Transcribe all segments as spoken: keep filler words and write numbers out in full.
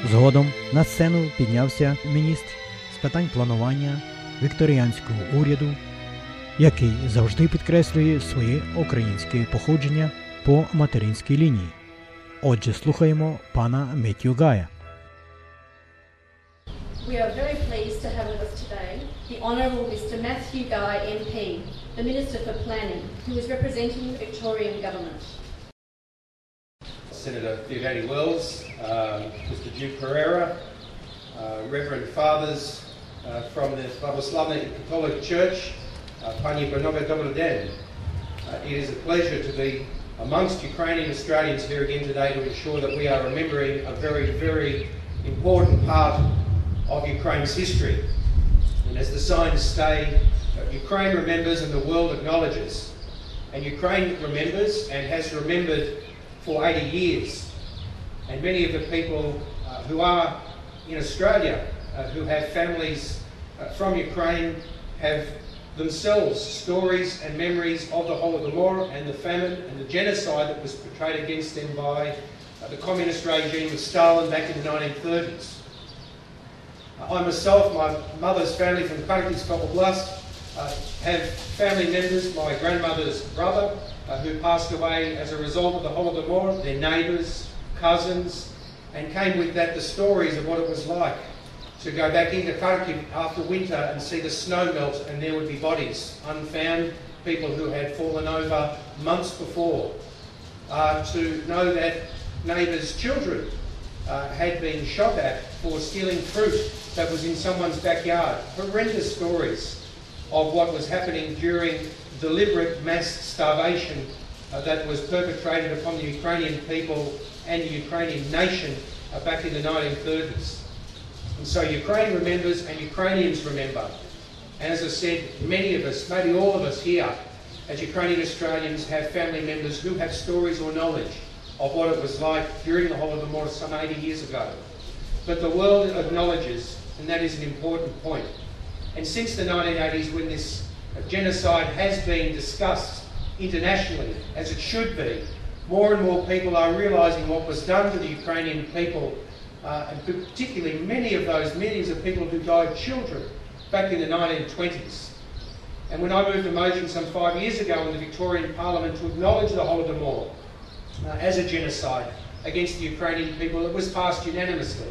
Згодом на сцену піднявся міністр з питань планування вікторіанського уряду, який завжди підкреслює своє українське походження по материнській лінії. Отже, слухаємо пана Меттью Гая. We are very pleased to have with us today the Honourable Mister Matthew Guy M P, the Minister for Planning, who is representing the Victorian Government. Senator Theodati Wells, um, Mister Duke Pereira, uh, Reverend Fathers uh, from the Pravoslavna Catholic Church, uh, Pani Bernova Dobar Den. Uh, it is a pleasure to be amongst Ukrainian Australians here again today to ensure that we are remembering a very, very important part of Ukraine's history. And as the signs say, uh, Ukraine remembers and the world acknowledges. And Ukraine remembers and has remembered for eighty years. And many of the people uh, who are in Australia, uh, who have families uh, from Ukraine, have themselves stories and memories of the Holodomor and the famine and the genocide that was portrayed against them by uh, the communist regime of Stalin back in the nineteen thirties. I myself, my mother's family from Kharkiv Oblast, uh, have family members, my grandmother's brother, uh, who passed away as a result of the Holodomor, their neighbours, cousins, and came with that the stories of what it was like to go back into Kharkiv after winter and see the snow melt and there would be bodies unfound, people who had fallen over months before, uh, to know that neighbours' children uh, had been shot at for stealing fruit that was in someone's backyard. Horrendous stories of what was happening during deliberate mass starvation uh, that was perpetrated upon the Ukrainian people and the Ukrainian nation uh, back in the nineteen thirties. And so Ukraine remembers and Ukrainians remember. And as I said, many of us, maybe all of us here as Ukrainian Australians have family members who have stories or knowledge of what it was like during the Holodomor some eighty years ago. But the world acknowledges, and that is an important point. And since the nineteen eighties, when this genocide has been discussed internationally, as it should be, more and more people are realising what was done to the Ukrainian people, uh, and particularly many of those millions of people who died children back in the nineteen twenties. And when I moved a motion some five years ago in the Victorian Parliament to acknowledge the Holodomor uh, as a genocide against the Ukrainian people, it was passed unanimously.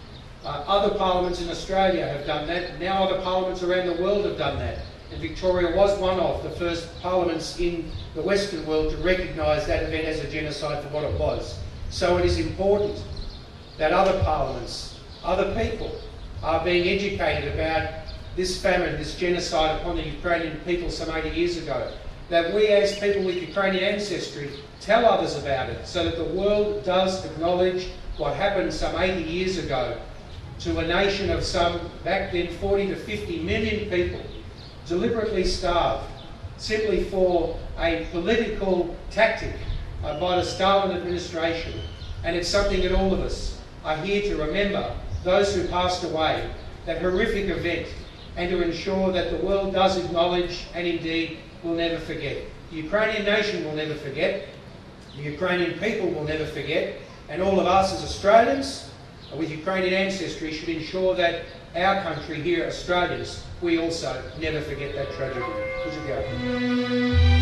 Uh, other parliaments in Australia have done that. Now other parliaments around the world have done that. And Victoria was one of the first parliaments in the Western world to recognise that event as a genocide for what it was. So it is important that other parliaments, other people, are being educated about this famine, this genocide upon the Ukrainian people some eighty years ago. That we as people with Ukrainian ancestry tell others about it so that the world does acknowledge what happened some eighty years ago to a nation of some, back then, forty to fifty million people, deliberately starved, simply for a political tactic uh, by the Stalin administration. And it's something that all of us are here to remember, those who passed away, that horrific event, and to ensure that the world does acknowledge and indeed will never forget. The Ukrainian nation will never forget, the Ukrainian people will never forget, and all of us as Australians with Ukrainian ancestry should ensure that our country here, Australians, we also never forget that tragedy. Would you go?